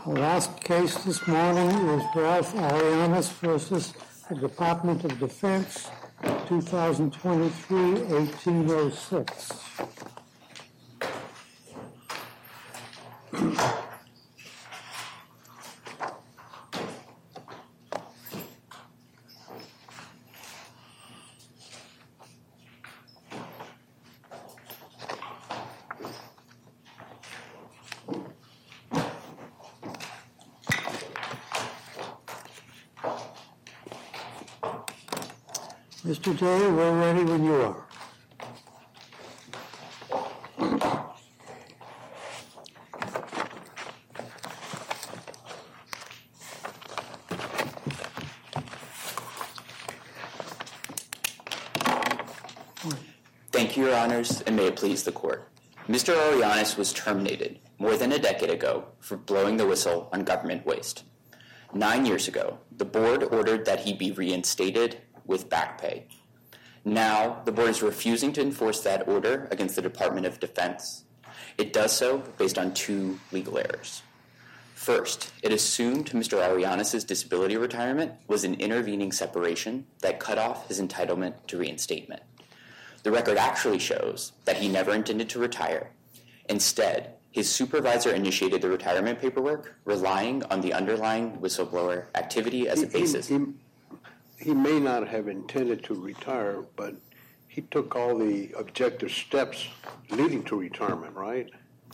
The last case this morning is Ralph Arianis versus the Department of Defense, 2023-1806. Mr. Day, we're ready when you are. Thank you, Your Honors, and may it please the Court. Mr. Arianis was terminated more than a decade ago for blowing the whistle on government waste. 9 years ago, the Board ordered that he be reinstated with back pay. Now, the Board is refusing to enforce that order against the Department of Defense. It does so based on two legal errors. First, it assumed Mr. Arianis' disability retirement was an intervening separation that cut off his entitlement to reinstatement. The record actually shows that he never intended to retire. Instead, his supervisor initiated the retirement paperwork, relying on the underlying whistleblower activity as a basis. He may not have intended to retire, but he took all the objective steps leading to retirement, right?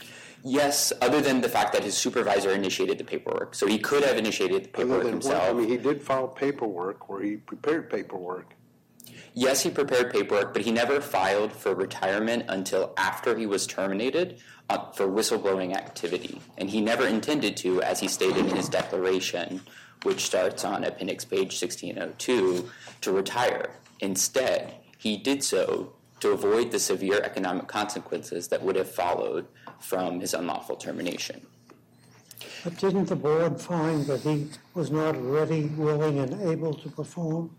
Yes, other than the fact that his supervisor initiated the paperwork. So he could have initiated the paperwork himself. I mean, he did file paperwork where he prepared paperwork. Yes, he prepared paperwork, but he never filed for retirement until after he was terminated for whistleblowing activity. And he never intended to, as he stated in his declaration, which starts on appendix page 1602, to retire. Instead, he did so to avoid the severe economic consequences that would have followed from his unlawful termination. But didn't the Board find that he was not ready, willing, and able to perform?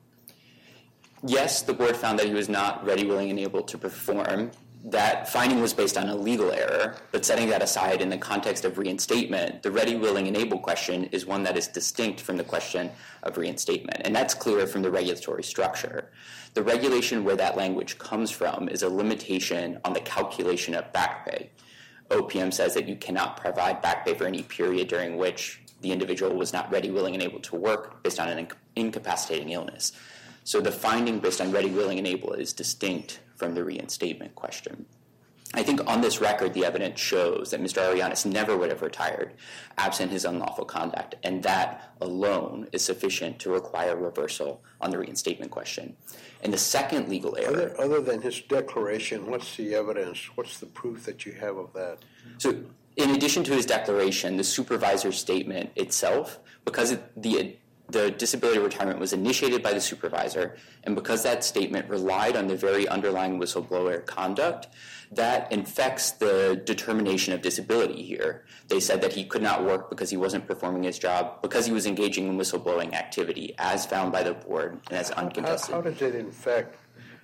Yes, the Board found that he was not ready, willing, and able to perform. That finding was based on a legal error, but setting that aside in the context of reinstatement, the ready, willing, and able question is one that is distinct from the question of reinstatement, and that's clear from the regulatory structure. The regulation where that language comes from is a limitation on the calculation of back pay. OPM says that you cannot provide back pay for any period during which the individual was not ready, willing, and able to work based on an incapacitating illness. So the finding based on ready, willing, and able is distinct from the reinstatement question. I think on this record, the evidence shows that Mr. Arianis never would have retired absent his unlawful conduct, and that alone is sufficient to require reversal on the reinstatement question. And the second legal error... Other than his declaration, what's the evidence? What's the proof that you have of that? So in addition to his declaration, the supervisor's statement itself, because the disability retirement was initiated by the supervisor, and because that statement relied on the very underlying whistleblower conduct, that infects the determination of disability here. They said that he could not work because he wasn't performing his job, because he was engaging in whistleblowing activity, as found by the Board and as uncontested. How does it infect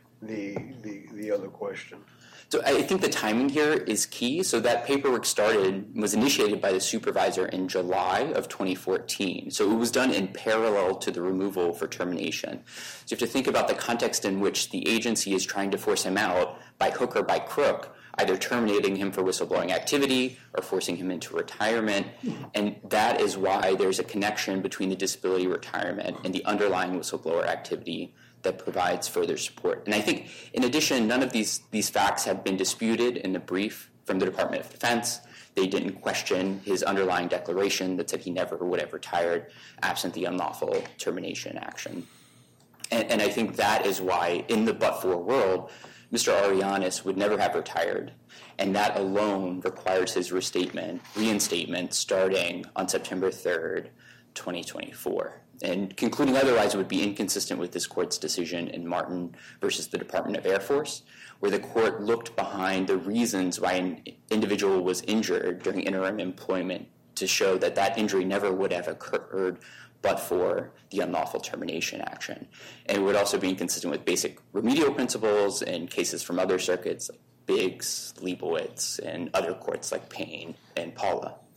the other question? So I think the timing here is key. So that paperwork was initiated by the supervisor in July of 2014. So it was done in parallel to the removal for termination. So you have to think about the context in which the agency is trying to force him out by hook or by crook, either terminating him for whistleblowing activity or forcing him into retirement. And that is why there's a connection between the disability retirement and the underlying whistleblower activity that provides further support. And I think, in addition, none of these facts have been disputed in the brief from the Department of Defense. They didn't question his underlying declaration that said he never would have retired absent the unlawful termination action. And I think that is why, in the but-for world, Mr. Arianis would never have retired, and that alone requires his reinstatement starting on September 3rd, 2024. And concluding otherwise would be inconsistent with this court's decision in Martin versus the Department of Air Force, where the court looked behind the reasons why an individual was injured during interim employment to show that that injury never would have occurred but for the unlawful termination action. And it would also be inconsistent with basic remedial principles and cases from other circuits like Biggs, Leibowitz, and other courts like Payne and Paula.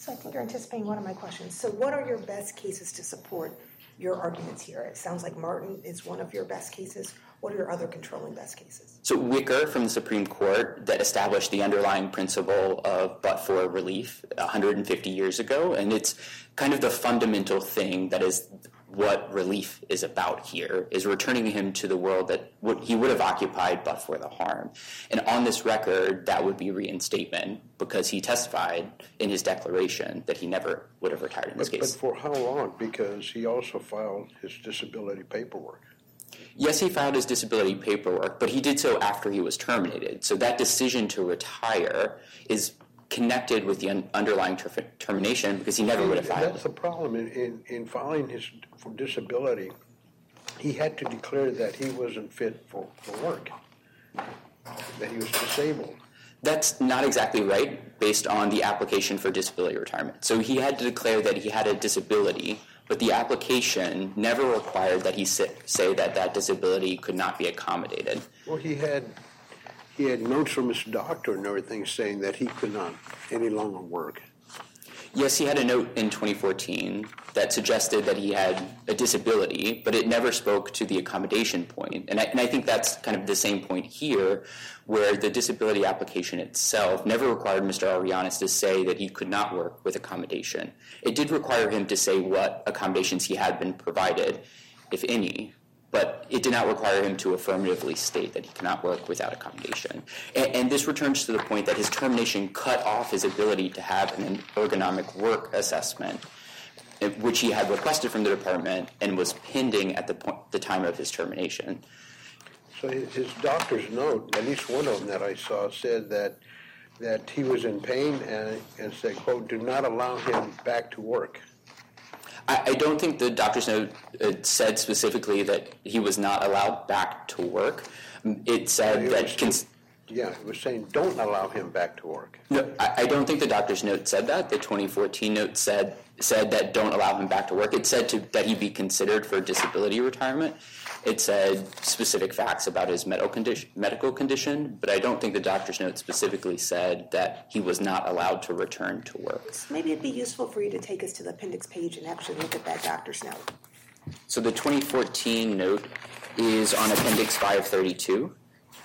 So I think you're anticipating one of my questions. So what are your best cases to support your arguments here? It sounds like Martin is one of your best cases. What are your other controlling best cases? So Wicker from the Supreme Court that established the underlying principle of but-for relief 150 years ago, and it's kind of the fundamental thing that is what relief is about here, is returning him to the world that he would have occupied but for the harm. And on this record, that would be reinstatement, because he testified in his declaration that he never would have retired in this case. But for how long? Because he also filed his disability paperwork. Yes, he filed his disability paperwork, but he did so after he was terminated. So that decision to retire is connected with the underlying termination, because he never would have filed. That's the problem. In filing his for disability, he had to declare that he wasn't fit for work, that he was disabled. That's not exactly right based on the application for disability retirement. So he had to declare that he had a disability, but the application never required that he say that that disability could not be accommodated. Well, he had notes from his doctor and everything saying that he could not any longer work. Yes, he had a note in 2014 that suggested that he had a disability, but it never spoke to the accommodation point. And I think that's kind of the same point here, where the disability application itself never required Mr. Arianes to say that he could not work with accommodation. It did require him to say what accommodations he had been provided, if any, but it did not require him to affirmatively state that he cannot work without accommodation. And this returns to the point that his termination cut off his ability to have an ergonomic work assessment, which he had requested from the department and was pending at the time of his termination. So his doctor's note, at least one of them that I saw, said that he was in pain and said, quote, do not allow him back to work. I don't think the doctor's note said specifically that he was not allowed back to work. It said that... It was saying don't allow him back to work. No, I don't think the doctor's note said that. The 2014 note said that don't allow him back to work. It said that he be considered for disability retirement. It said specific facts about his medical condition, but I don't think the doctor's note specifically said that he was not allowed to return to work. So maybe it'd be useful for you to take us to the appendix page and actually look at that doctor's note. So the 2014 note is on appendix 532.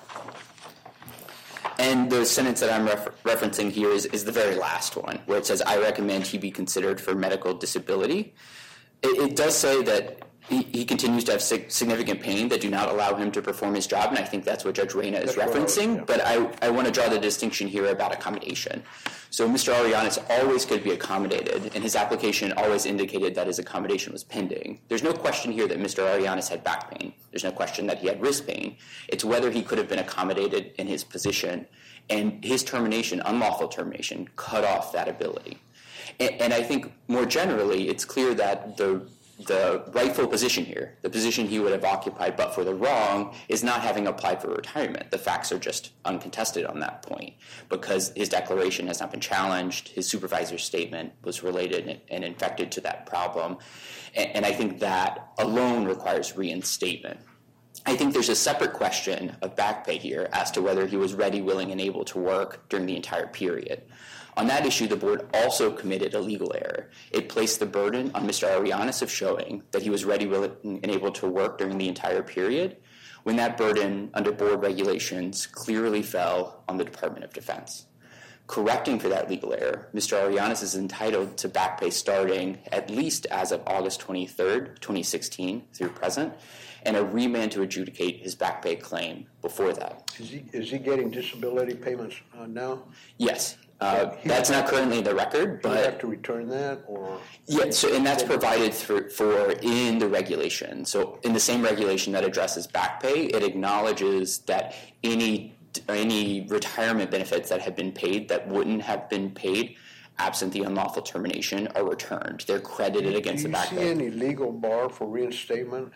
And the sentence that I'm referencing here is the very last one, where it says, I recommend he be considered for medical disability. It does say that he continues to have significant pain that do not allow him to perform his job, and I think that's what Judge Reyna is referencing. But I want to draw the distinction here about accommodation. So Mr. Arianes always could be accommodated, and his application always indicated that his accommodation was pending. There's no question here that Mr. Arianes had back pain. There's no question that he had wrist pain. It's whether he could have been accommodated in his position, and his termination, unlawful termination, cut off that ability. And I think more generally, it's clear that the rightful position here, the position he would have occupied but for the wrong, is not having applied for retirement. The facts are just uncontested on that point because his declaration has not been challenged. His supervisor's statement was related and infected to that problem. And I think that alone requires reinstatement. I think there's a separate question of back pay here as to whether he was ready, willing, and able to work during the entire period. On that issue, the board also committed a legal error. It placed the burden on Mr. Arianes of showing that he was ready, willing, and able to work during the entire period, when that burden, under board regulations, clearly fell on the Department of Defense. Correcting for that legal error, Mr. Arianes is entitled to back pay starting at least as of August 23rd, 2016 through present, and a remand to adjudicate his back pay claim before that. Is he getting disability payments now? Yes. That's not currently in the record, but... Do you have to return that, or...? Yeah, and that's provided for in the regulation. So in the same regulation that addresses back pay, it acknowledges that any retirement benefits that have been paid that wouldn't have been paid absent the unlawful termination are returned. They're credited against the back pay. Do you see any legal bar for reinstatement?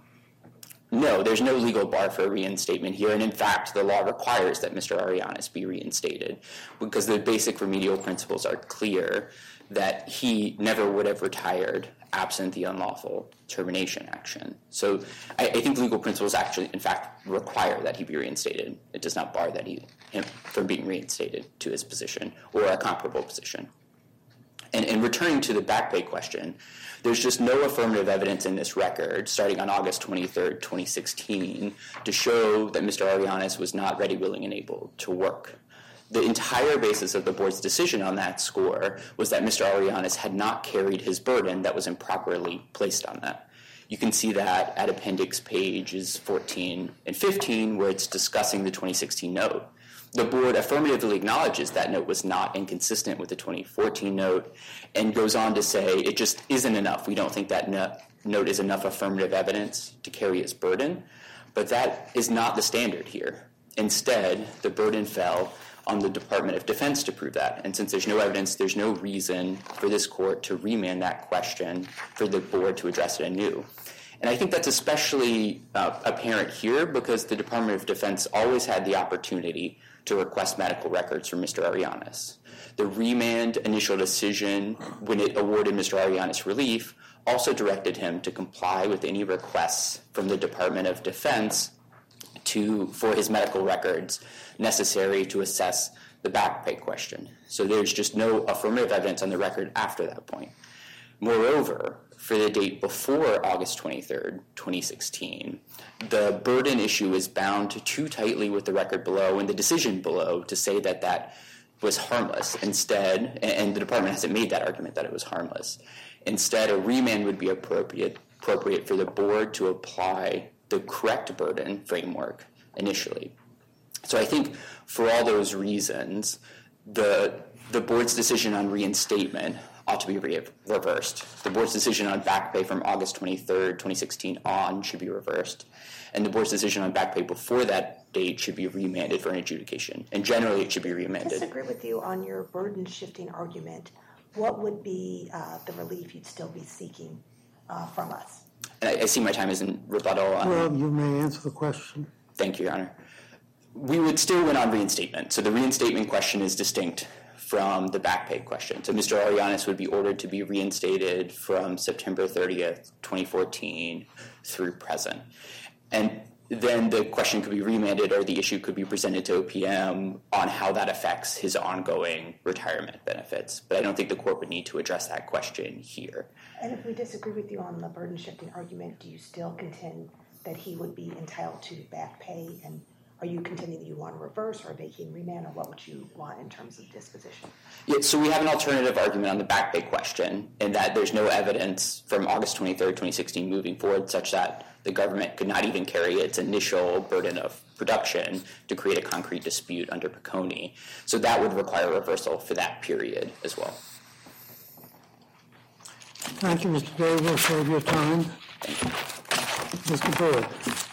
No, there's no legal bar for reinstatement here, and in fact, the law requires that Mr. Arianes be reinstated because the basic remedial principles are clear that he never would have retired absent the unlawful termination action. So I think legal principles actually, in fact, require that he be reinstated. It does not bar him from being reinstated to his position or a comparable position. And returning to the back pay question, there's just no affirmative evidence in this record, starting on August 23rd, 2016, to show that Mr. Arianes was not ready, willing, and able to work. The entire basis of the board's decision on that score was that Mr. Arianes had not carried his burden that was improperly placed on that. You can see that at appendix pages 14 and 15, where it's discussing the 2016 note. The board affirmatively acknowledges that note was not inconsistent with the 2014 note and goes on to say it just isn't enough. We don't think that note is enough affirmative evidence to carry its burden, but that is not the standard here. Instead, the burden fell on the Department of Defense to prove that. And since there's no evidence, there's no reason for this court to remand that question for the board to address it anew. And I think that's especially apparent here because the Department of Defense always had the opportunity to request medical records from Mr. Arianes. The remand initial decision, when it awarded Mr. Arianes relief, also directed him to comply with any requests from the Department of Defense for his medical records necessary to assess the back pay question. So there's just no affirmative evidence on the record after that point. Moreover, for the date before August 23rd, 2016, the burden issue is bound too tightly with the record below and the decision below to say that that was harmless. Instead, and the department hasn't made that argument that it was harmless. Instead, a remand would be appropriate for the board to apply the correct burden framework initially. So I think for all those reasons, the board's decision on reinstatement ought to be reversed. The board's decision on back pay from August 23rd, 2016 on should be reversed. And the board's decision on back pay before that date should be remanded for an adjudication. And generally, it should be remanded. I disagree with you on your burden-shifting argument. What would be the relief you'd still be seeking from us? And I see my time is in rebuttal. Well, you may answer the question. Thank you, Your Honor. We would still win on reinstatement. So the reinstatement question is distinct from the back pay question. So Mr. Arianes would be ordered to be reinstated from September 30th, 2014 through present. And then the question could be remanded or the issue could be presented to OPM on how that affects his ongoing retirement benefits. But I don't think the court would need to address that question here. And if we disagree with you on the burden-shifting argument, do you still contend that he would be entitled to back pay? And are you contending that you want to reverse or vacating remand, or what would you want in terms of disposition? Yeah, so we have an alternative argument on the back pay question in that there's no evidence from August 23rd, 2016 moving forward such that the government could not even carry its initial burden of production to create a concrete dispute under Piccone. So that would require reversal for that period as well. Thank you, Mr. Day. We'll save your time. Mr. Bird.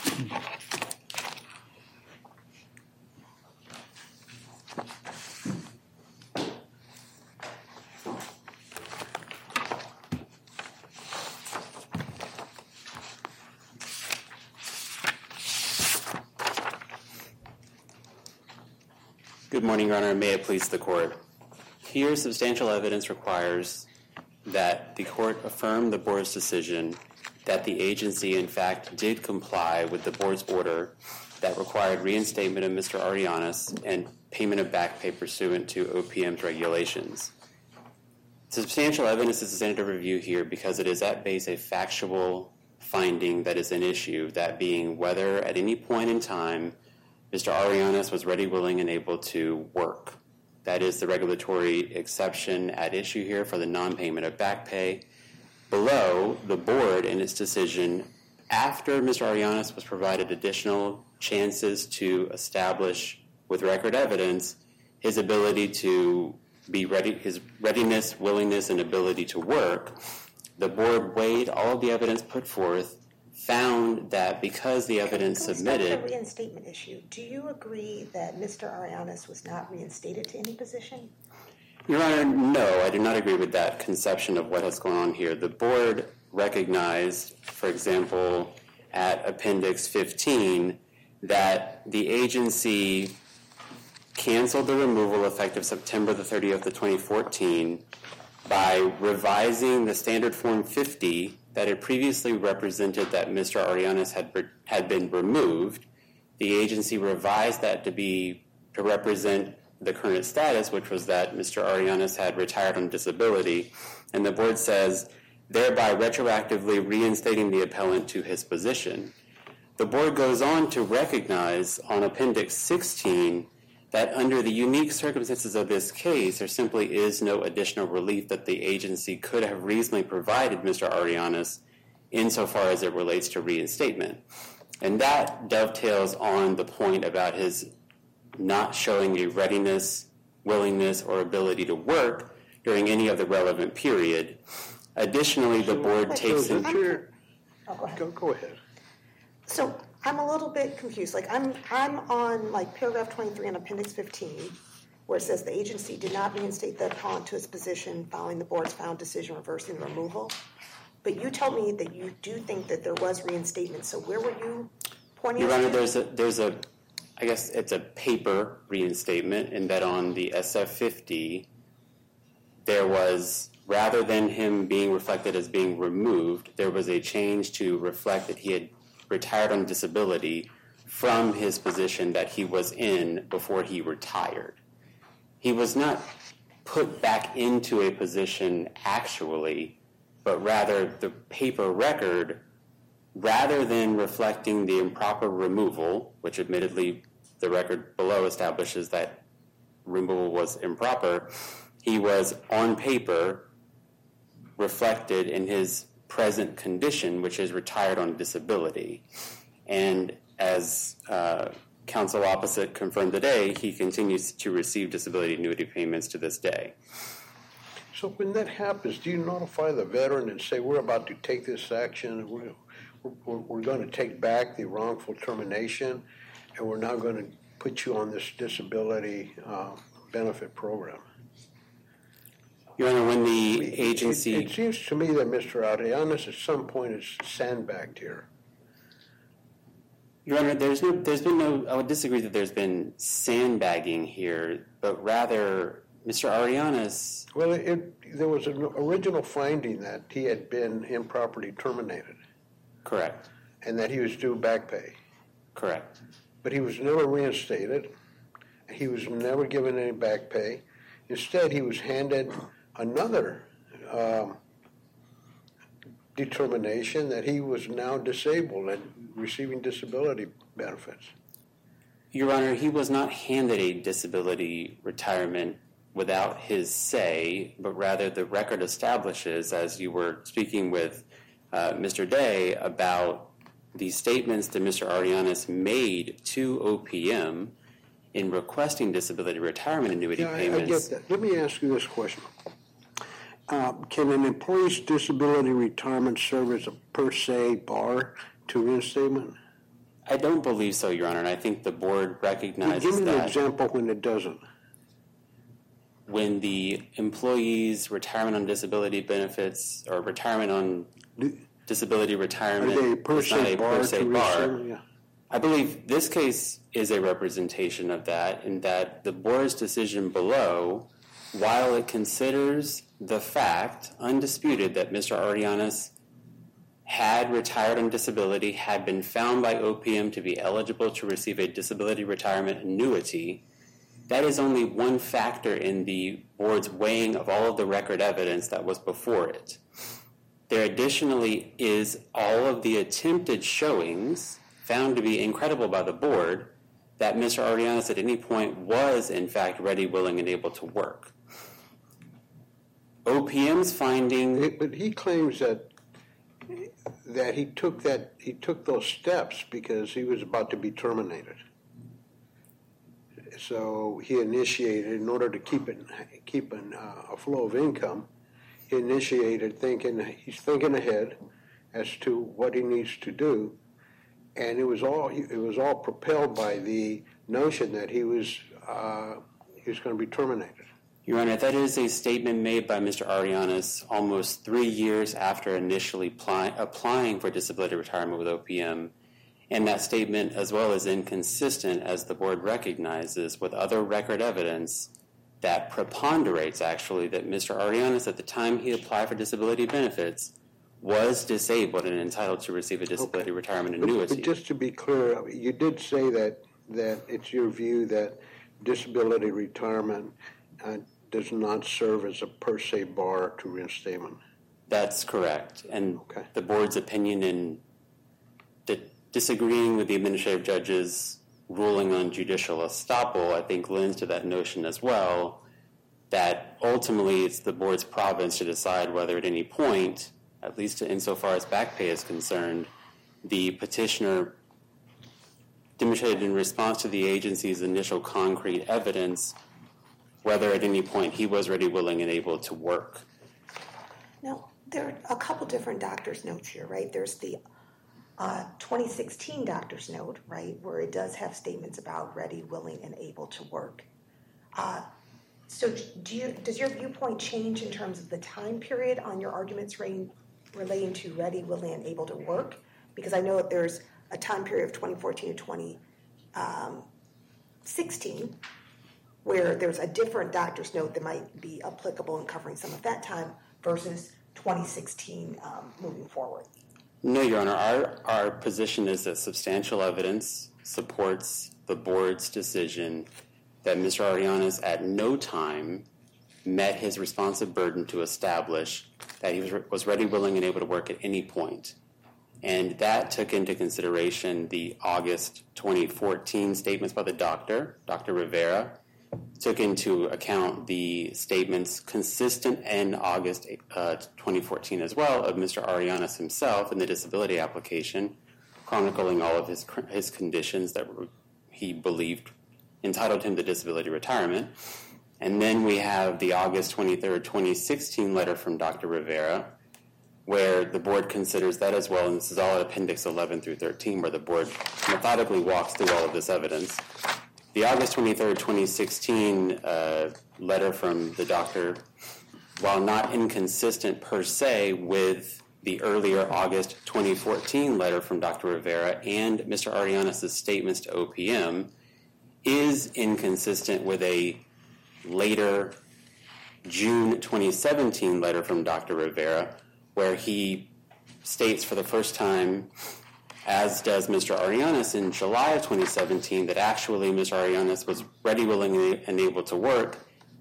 Good morning, Your Honor. May it please the court. Here, substantial evidence requires that the court affirm the board's decision that the agency, in fact, did comply with the board's order that required reinstatement of Mr. Arianes and payment of back pay pursuant to OPM's regulations. Substantial evidence is a standard of review here because it is at base a factual finding that is an issue, that being whether at any point in time Mr. Arianes was ready, willing, and able to work. That is the regulatory exception at issue here for the non-payment of back pay. Below, the board in its decision, after Mr. Arianes was provided additional chances to establish with record evidence his ability to be ready, his readiness, willingness, and ability to work, the board weighed all of the evidence put forth, found that because the evidence submitted... Can we start the reinstatement issue? Do you agree that Mr. Arianes was not reinstated to any position? Your Honor, no, I do not agree with that conception of what has gone on here. The board recognized, for example, at Appendix 15, that the agency canceled the removal effective September the 30th of 2014 by revising the Standard Form 50 that had previously represented that Mr. Arianes had been removed. The agency revised that to represent the current status, which was that Mr. Arianes had retired on disability, and the board says, thereby retroactively reinstating the appellant to his position. The board goes on to recognize on Appendix 16 that under the unique circumstances of this case, there simply is no additional relief that the agency could have reasonably provided Mr. Arianes insofar as it relates to reinstatement. And that dovetails on the point about his not showing a readiness, willingness, or ability to work during any of the relevant period. Additionally, the board takes in... Go ahead. So I'm a little bit confused. Like I'm on like paragraph 23 in Appendix 15, where it says the agency did not reinstate the appellant to his position following the board's final decision reversing the removal. But you told me that you do think that there was reinstatement. So where were you pointing? Your Honor, there's a, I guess it's a paper reinstatement, in that on the SF-50, there was, rather than him being reflected as being removed, there was a change to reflect that he had retired on disability from his position that he was in before he retired. He was not put back into a position actually, but rather the paper record, rather than reflecting the improper removal, which admittedly the record below establishes that removal was improper, he was on paper reflected in his present condition, which is retired on disability. And as counsel opposite confirmed today, he continues to receive disability annuity payments to this day. So when that happens, do you notify the veteran and say, we're about to take this action, we're going to take back the wrongful termination, and we're now going to put you on this disability benefit program? Your Honor, when the agency... It seems to me that Mr. Arianes at some point is sandbagged here. Your Honor, there's been no... I would disagree that there's been sandbagging here, but rather Mr. Arianes... Well, there was an original finding that he had been improperly terminated. Correct. And that he was due back pay. Correct. But he was never reinstated. He was never given any back pay. Instead, he was handed another determination that he was now disabled and receiving disability benefits. Your Honor, he was not handed a disability retirement without his say, but rather the record establishes, as you were speaking with Mr. Day, about the statements that Mr. Arianes made to OPM in requesting disability retirement annuity payments. I get that. Let me ask you this question. Can an employee's disability retirement serve as a per se bar to reinstatement? I don't believe so, Your Honor, and I think the board recognizes that. Give me an example when it doesn't. When the employee's retirement on disability benefits or retirement on disability retirement is not a per se bar. Yeah. I believe this case is a representation of that, in that the board's decision below, while it considers the fact, undisputed, that Mr. Arianes had retired on disability, had been found by OPM to be eligible to receive a disability retirement annuity, that is only one factor in the board's weighing of all of the record evidence that was before it. There additionally is all of the attempted showings found to be incredible by the board that Mr. Arianes at any point was in fact ready, willing, and able to work. OPM's finding... But he claims that he took those steps because he was about to be terminated. So he initiated, in order to keep a flow of income, he initiated he's thinking ahead as to what he needs to do, and it was all propelled by the notion that he was going to be terminated. Your Honor, that is a statement made by Mr. Arianes almost 3 years after initially applying for disability retirement with OPM, and that statement as well is inconsistent, as the board recognizes, with other record evidence that preponderates actually that Mr. Arianes at the time he applied for disability benefits was disabled and entitled to receive a disability retirement annuity. But just to be clear, you did say that it's your view that disability retirement does not serve as a per se bar to reinstatement. That's correct. And Okay. the board's opinion in disagreeing with the administrative judge's ruling on judicial estoppel, I think, lends to that notion as well, that ultimately it's the board's province to decide whether at any point, at least insofar as back pay is concerned, the petitioner demonstrated in response to the agency's initial concrete evidence whether at any point he was ready, willing, and able to work. Now, there are a couple different doctor's notes here, right? There's the 2016 doctor's note, right, where it does have statements about ready, willing, and able to work. So does your viewpoint change in terms of the time period on your arguments relating to ready, willing, and able to work? Because I know that there's a time period of 2014 to 2016 where there's a different doctor's note that might be applicable in covering some of that time versus 2016 moving forward. No, Your Honor. Our position is that substantial evidence supports the board's decision that Mr. Arianes at no time met his responsive burden to establish that he was ready, willing, and able to work at any point. And that took into consideration the August 2014 statements by the doctor, Dr. Rivera, took into account the statements consistent in August 2014 as well of Mr. Arianes himself in the disability application, chronicling all of his conditions that he believed entitled him to disability retirement. And then we have the August 23rd, 2016 letter from Dr. Rivera, where the board considers that as well, and this is all at Appendix 11 through 13, where the board methodically walks through all of this evidence. The August 23rd, 2016 letter from the doctor, while not inconsistent per se with the earlier August 2014 letter from Dr. Rivera and Mr. Arianes' statements to OPM, is inconsistent with a later June 2017 letter from Dr. Rivera, where he states for the first time, as does Mr. Arianes in July of 2017, that actually Mr. Arianes was ready, willing, and able to work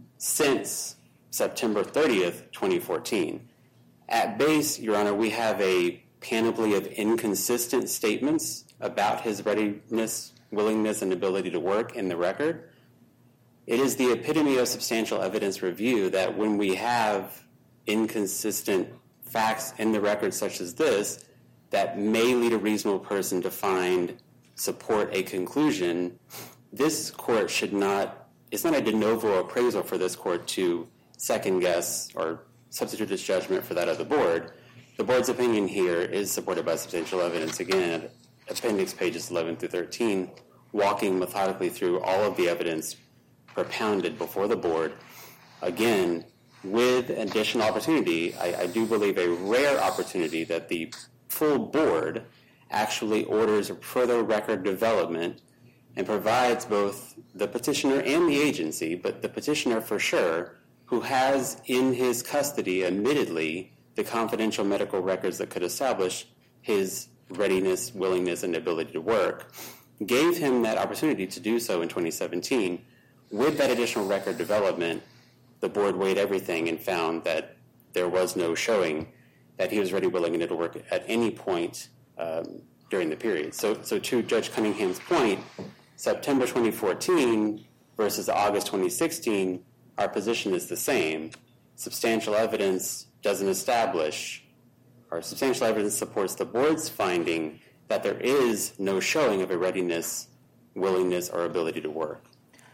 since September 30th, 2014. At base, Your Honor, we have a panoply of inconsistent statements about his readiness, willingness, and ability to work in the record. It is the epitome of substantial evidence review that when we have inconsistent facts in the record such as this that may lead a reasonable person to support a conclusion, this court should not, it's not a de novo appraisal for this court to second guess or substitute its judgment for that of the board. The board's opinion here is supported by substantial evidence. Again, appendix pages 11 through 13, walking methodically through all of the evidence propounded before the board. Again, with additional opportunity, I do believe a rare opportunity that the full board actually orders further record development and provides both the petitioner and the agency, but the petitioner for sure, who has in his custody, admittedly, the confidential medical records that could establish his readiness, willingness, and ability to work, gave him that opportunity to do so in 2017. With that additional record development, the board weighed everything and found that there was no showing that he was ready, willing, and able to work at any point during the period. So to Judge Cunningham's point, September 2014 versus August 2016, our position is the same. Substantial evidence doesn't establish, or substantial evidence supports the board's finding that there is no showing of a readiness, willingness, or ability to work.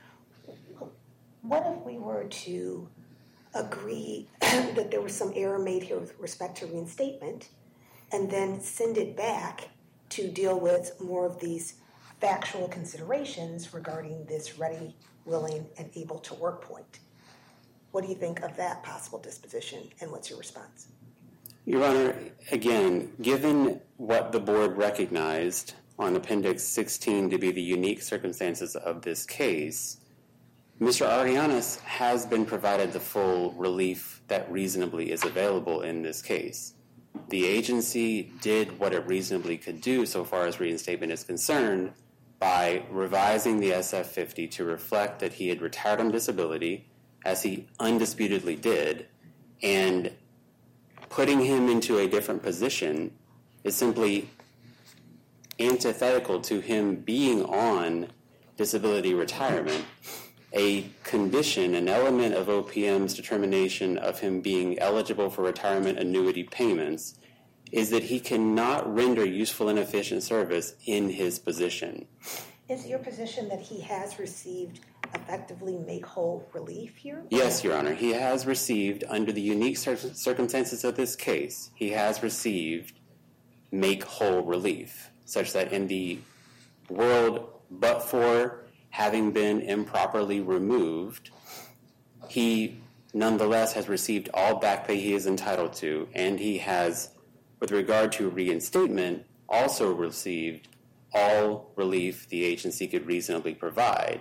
What if we were to agree that there was some error made here with respect to reinstatement and then send it back to deal with more of these factual considerations regarding this ready, willing, and able to work point? What do you think of that possible disposition, and what's your response? Your Honor, again, given what the board recognized on Appendix 16 to be the unique circumstances of this case, Mr. Arianes has been provided the full relief that reasonably is available in this case. The agency did what it reasonably could do so far as reinstatement is concerned, by revising the SF-50 to reflect that he had retired on disability, as he undisputedly did, and putting him into a different position is simply antithetical to him being on disability retirement. A condition, an element of OPM's determination of him being eligible for retirement annuity payments is that he cannot render useful and efficient service in his position. Is it your position that he has received effectively make-whole relief here? Yes, Your Honor. He has received, under the unique circumstances of this case, he has received make-whole relief, such that in the world but for having been improperly removed, he nonetheless has received all back pay he is entitled to, and he has, with regard to reinstatement, also received all relief the agency could reasonably provide.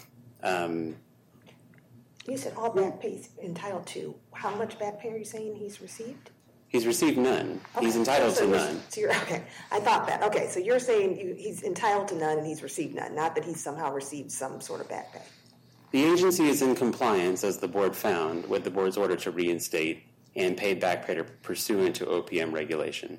You said all back pay he's entitled to. How much back pay are you saying he's received? He's received none. Okay. He's entitled to none. So okay, I thought that. Okay, so you're saying he's entitled to none and he's received none, not that he's somehow received some sort of back pay. The agency is in compliance, as the board found, with the board's order to reinstate and pay back pay pursuant to OPM regulation.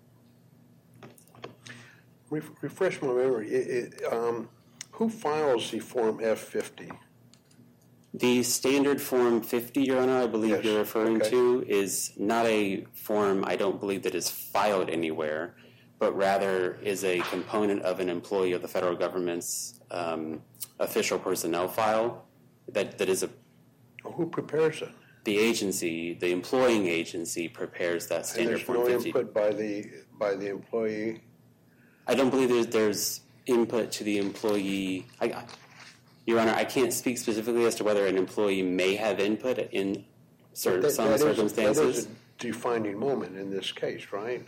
Refresh my memory. Who files the Form F-50? The standard Form 50, Your Honor, I believe Yes, you're referring okay. to, is not a form, I don't believe, that is filed anywhere, but rather is a component of an employee of the federal government's official personnel file. That is Who prepares it? the agency, the employing agency, prepares that And standard there's Form no 50. input by the employee. I don't believe there's input to the employee. Your Honor, I can't speak specifically as to whether an employee may have input in some circumstances. That is a defining moment in this case, right?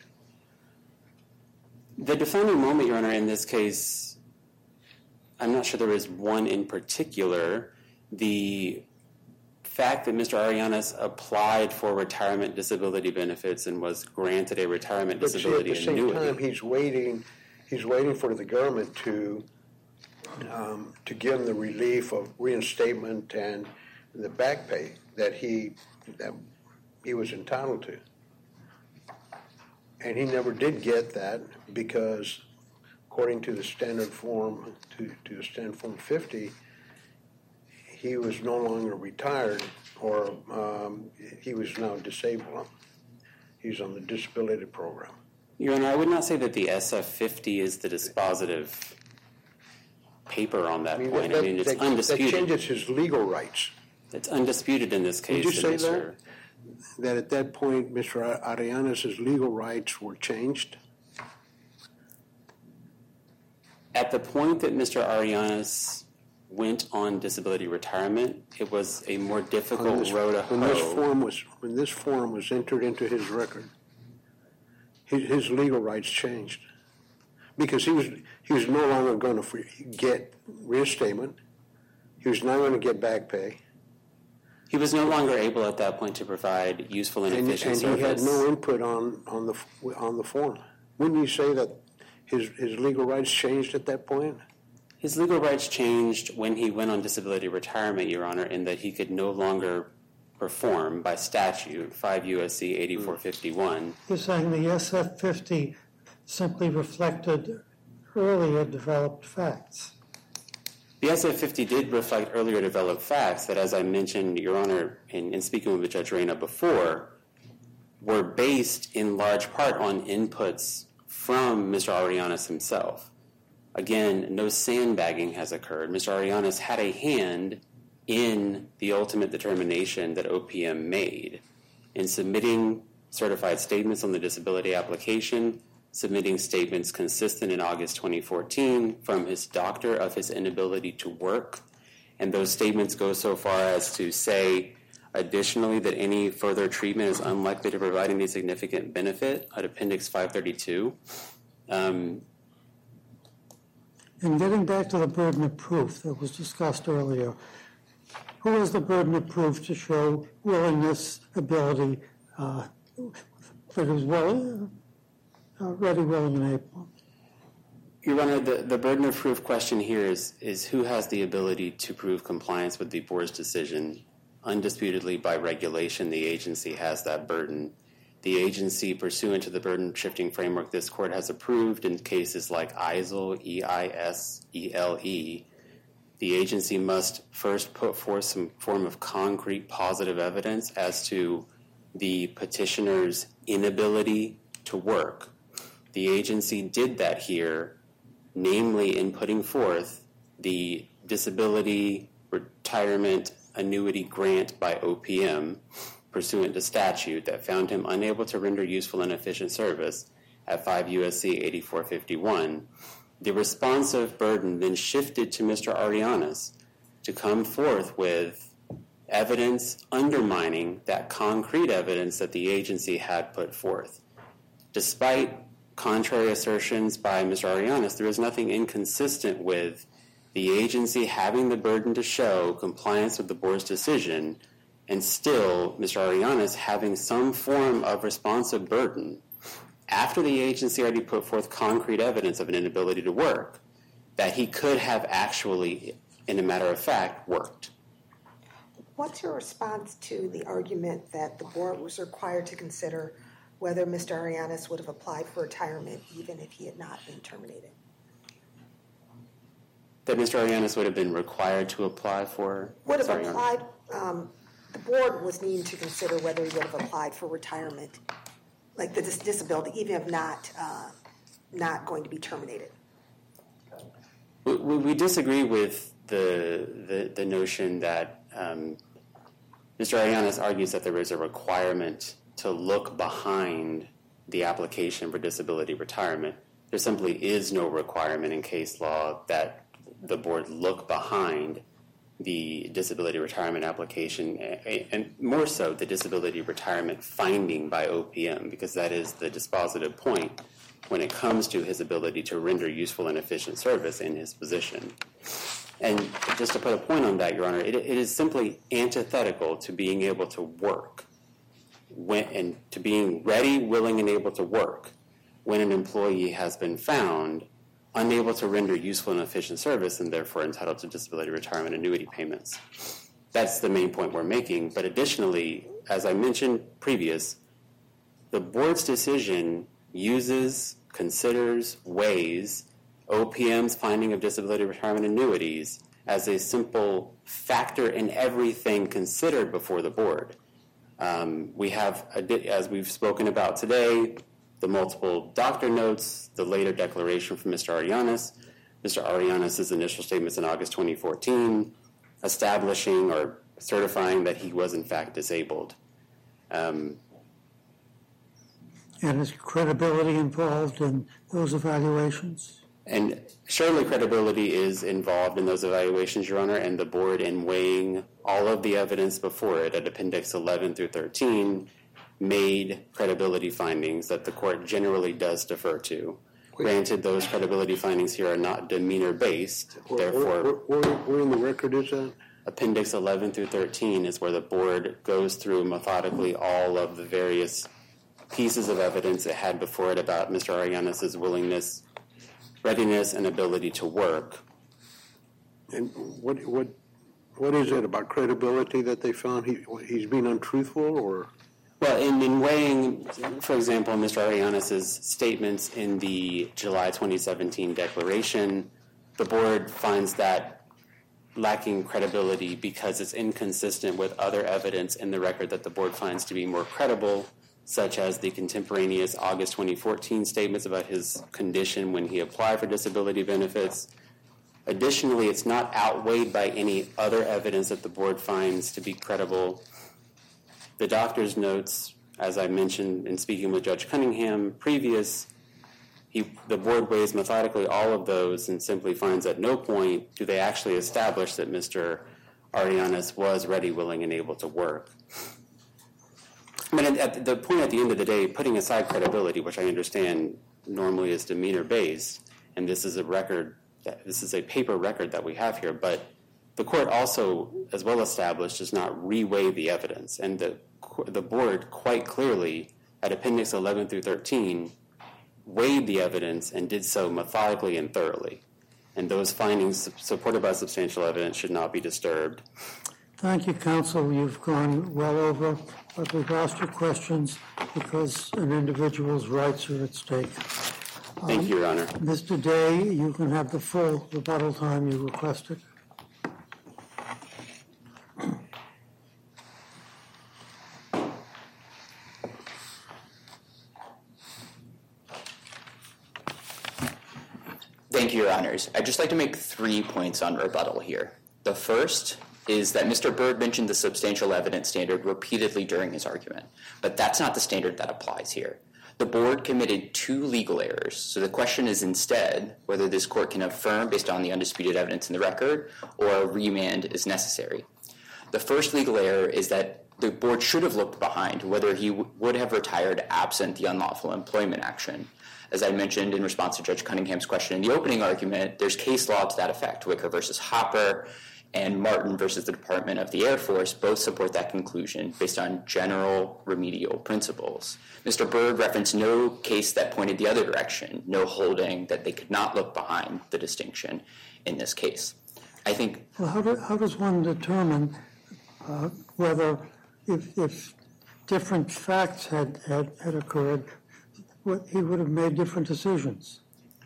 The defining moment, Your Honor, in this case, I'm not sure there is one in particular. The fact that Mr. Arianes applied for retirement disability benefits and was granted a retirement But see, disability at the same annuity. time, he's waiting for the government to give him the relief of reinstatement and the back pay that he was entitled to. And he never did get that because, according to the standard form, to the standard Form 50, he was no longer retired, or he was now disabled. He's on the disability program. Your Honor, I would not say that the SF-50 is the dispositive paper on that point. I mean, it's undisputed. That changes his legal rights. It's undisputed in this case. Did you say Mr. that at that point, Mr. Arianes' legal rights were changed? At the point that Mr. Arianes went on disability retirement, it was a more difficult road to hoe. When this form was entered into his record, his legal rights changed because he was no longer going to get reinstatement. He was not going to get back pay. He was no longer able at that point to provide useful and efficient service. And he had no input on the form. Wouldn't you say that his legal rights changed at that point? His legal rights changed when he went on disability retirement, Your Honor, in that he could no longer perform by statute, 5 U.S.C. 8451. You're saying the SF-50 simply reflected earlier developed facts. The SF-50 did reflect earlier developed facts that, as I mentioned, Your Honor, in speaking with Judge Reyna before, were based in large part on inputs from Mr. Arianes himself. Again, no sandbagging has occurred. Mr. Arianes had a hand in the ultimate determination that OPM made in submitting certified statements on the disability application, submitting statements consistent in August 2014 from his doctor of his inability to work. And those statements go so far as to say, additionally, that any further treatment is unlikely to provide any significant benefit at Appendix 532. And getting back to the burden of proof that was discussed earlier, who has the burden of proof to show willingness, ability, that he was ready, willing, and able? Your Honor, the burden of proof question here is who has the ability to prove compliance with the board's decision. Undisputedly, by regulation, the agency has that burden. The agency, pursuant to the burden-shifting framework this court has approved in cases like EISEL, E-I-S-E-L-E, the agency must first put forth some form of concrete positive evidence as to the petitioner's inability to work. The agency did that here, namely in putting forth the disability retirement annuity grant by OPM pursuant to statute that found him unable to render useful and efficient service at 5 U.S.C. 8451. The responsive burden then shifted to Mr. Arianes to come forth with evidence undermining that concrete evidence that the agency had put forth. Despite contrary assertions by Mr. Arianes, there is nothing inconsistent with the agency having the burden to show compliance with the board's decision and still Mr. Arianes having some form of responsive burden after the agency already put forth concrete evidence of an inability to work that he could have actually, in a matter of fact, worked. What's your response to the argument that the board was required to consider whether Mr. Arianes would have applied for retirement even if he had not been terminated? That Mr. Arianes would have been required to apply for? Would have applied, the board was needing to consider whether he would have applied for retirement, like the disability, even if not going to be terminated. We disagree with the notion that Mr. Arianes argues that there is a requirement to look behind the application for disability retirement. There simply is no requirement in case law that the board look behind the disability retirement application, and more so the disability retirement finding by OPM, because that is the dispositive point when it comes to his ability to render useful and efficient service in his position. And just to put a point on that, Your Honor, it is simply antithetical to being able to work and to being ready, willing, and able to work when an employee has been found unable to render useful and efficient service and therefore entitled to disability retirement annuity payments. That's the main point we're making. But additionally, as I mentioned previous, the board's decision considers, weighs OPM's finding of disability retirement annuities as a simple factor in everything considered before the board. We have, as we've spoken about today, the multiple doctor notes, the later declaration from Mr. Arianes, Mr. Arianes' initial statements in August 2014, establishing or certifying that he was in fact disabled. And is credibility involved in those evaluations? And surely credibility is involved in those evaluations, Your Honor, and the board, in weighing all of the evidence before it at Appendix 11 through 13, made credibility findings that the court generally does defer to. Granted, those credibility findings here are not demeanor-based, therefore... Where in the record is that? Appendix 11 through 13 is where the board goes through methodically all of the various pieces of evidence it had before it about Mr. Arianes' willingness, readiness, and ability to work. And what is it about credibility that they found he's being untruthful, or? Well, in weighing, for example, Mr. Arianes' statements in the July 2017 declaration, the board finds that lacking credibility because it's inconsistent with other evidence in the record that the board finds to be more credible, such as the contemporaneous August 2014 statements about his condition when he applied for disability benefits. Additionally, it's not outweighed by any other evidence that the board finds to be credible. The doctor's notes, as I mentioned in speaking with Judge Cunningham previous, the board weighs methodically all of those and simply finds at no point do they actually establish that Mr. Arianes was ready, willing, and able to work. I mean, at the point at the end of the day, putting aside credibility, which I understand normally is demeanor-based, and this is a paper record that we have here, but the court also, as well established, does not reweigh the evidence. And the board quite clearly, at Appendix 11 through 13, weighed the evidence and did so methodically and thoroughly. And those findings, supported by substantial evidence, should not be disturbed. Thank you, counsel. You've gone well over, but we've asked you questions because an individual's rights are at stake. Thank you, Your Honor. Mr. Day, you can have the full rebuttal time you requested. Thank you, Your Honors. I'd just like to make 3 points on rebuttal here. The first is that Mr. Byrd mentioned the substantial evidence standard repeatedly during his argument, but that's not the standard that applies here. The board committed 2 legal errors, so the question is instead whether this court can affirm based on the undisputed evidence in the record or a remand is necessary. The first legal error is that the board should have looked behind whether he would have retired absent the unlawful employment action. As I mentioned in response to Judge Cunningham's question in the opening argument, there's case law to that effect. Wicker versus Hopper and Martin versus the Department of the Air Force both support that conclusion based on general remedial principles. Mr. Byrd referenced no case that pointed the other direction, no holding that they could not look behind the distinction in this case. I think... Well, how does one determine whether if different facts had occurred, he would have made different decisions?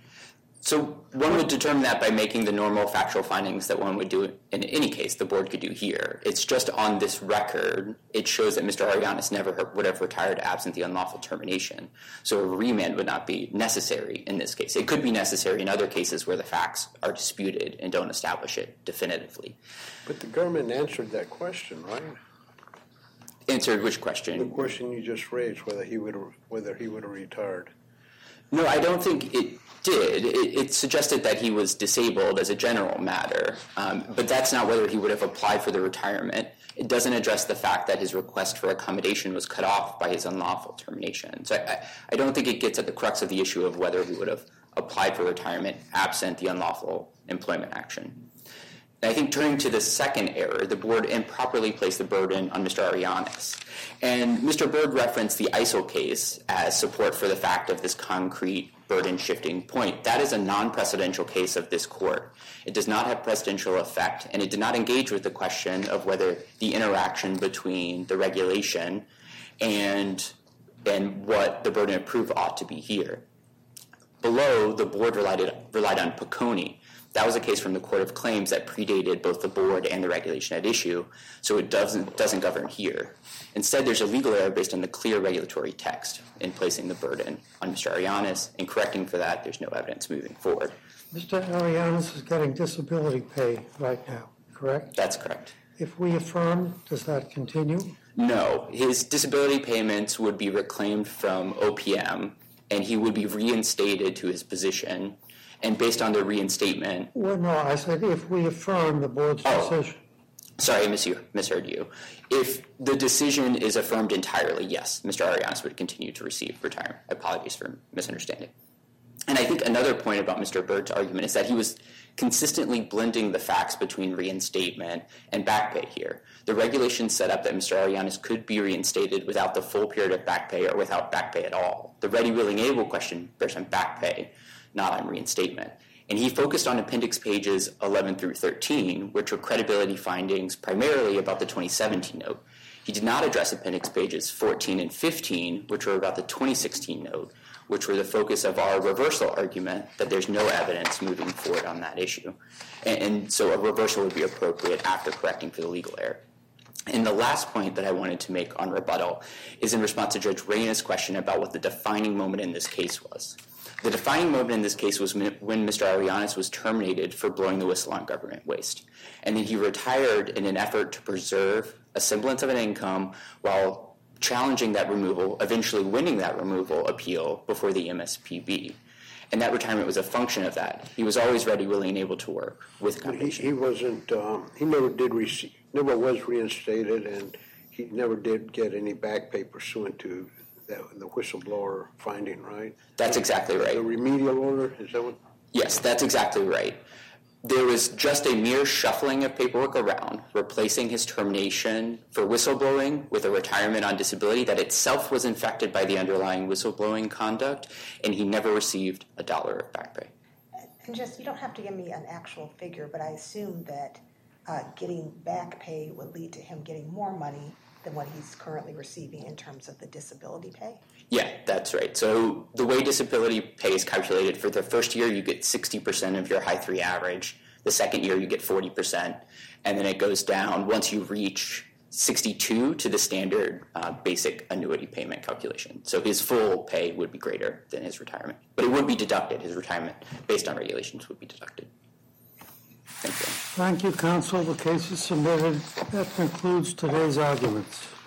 So one would determine that by making the normal factual findings that one would do in any case the board could do here. It's just on this record, it shows that Mr. Arianes never would have retired absent the unlawful termination. So a remand would not be necessary in this case. It could be necessary in other cases where the facts are disputed and don't establish it definitively. But the government answered that question, right? Answered which question? The question you just raised, whether he would have retired. No, I don't think it did. It suggested that he was disabled as a general matter, but that's not whether he would have applied for the retirement. It doesn't address the fact that his request for accommodation was cut off by his unlawful termination. So I don't think it gets at the crux of the issue of whether he would have applied for retirement absent the unlawful employment action. And I think turning to the second error, the board improperly placed the burden on Mr. Arianes. And Mr. Byrd referenced the ISIL case as support for the fact of this concrete burden-shifting point. That is a non-precedential case of this court. It does not have precedential effect, and it did not engage with the question of whether the interaction between the regulation and what the burden of proof ought to be here. Below, the board relied on Piccone. That was a case from the Court of Claims that predated both the board and the regulation at issue, so it doesn't govern here. Instead, there's a legal error based on the clear regulatory text in placing the burden on Mr. Arianes, and correcting for that, there's no evidence moving forward. Mr. Arianes is getting disability pay right now, correct? That's correct. If we affirm, does that continue? No. His disability payments would be reclaimed from OPM, and he would be reinstated to his position. And based on the reinstatement... Well, no, I said if we affirm the board's decision. Sorry, I misheard you. If the decision is affirmed entirely, yes, Mr. Arianes would continue to receive retirement. Apologies for misunderstanding. And I think another point about Mr. Byrd's argument is that he was consistently blending the facts between reinstatement and back pay here. The regulation set up that Mr. Arianes could be reinstated without the full period of back pay or without back pay at all. The ready, willing, able question bears on back pay, not on reinstatement. And he focused on appendix pages 11 through 13, which were credibility findings primarily about the 2017 note. He did not address appendix pages 14 and 15, which were about the 2016 note, which were the focus of our reversal argument that there's no evidence moving forward on that issue. And so a reversal would be appropriate after correcting for the legal error. And the last point that I wanted to make on rebuttal is in response to Judge Reyna's question about what the defining moment in this case was. The defining moment in this case was when Mr. Arianes was terminated for blowing the whistle on government waste. And then he retired in an effort to preserve a semblance of an income while challenging that removal, eventually winning that removal appeal before the MSPB. And that retirement was a function of that. He was always ready, willing, and able to work with accommodation. He wasn't, he never did receive, never was reinstated, and he never did get any back pay pursuant to the whistleblower finding, right? That's exactly right. The remedial order, is that what? Yes, that's exactly right. there was just a mere shuffling of paperwork around, replacing his termination for whistleblowing with a retirement on disability that itself was infected by the underlying whistleblowing conduct, and he never received $1 of back pay. And just, you don't have to give me an actual figure, but I assume that getting back pay would lead to him getting more money than what he's currently receiving in terms of the disability pay? Yeah, that's right. So the way disability pay is calculated, for the first year you get 60% of your high 3 average. The second year you get 40%. And then it goes down once you reach 62 to the standard basic annuity payment calculation. So his full pay would be greater than his retirement. But it would be deducted. His retirement, based on regulations, would be deducted. Thank you. Thank you, counsel. The case is submitted. That concludes today's arguments.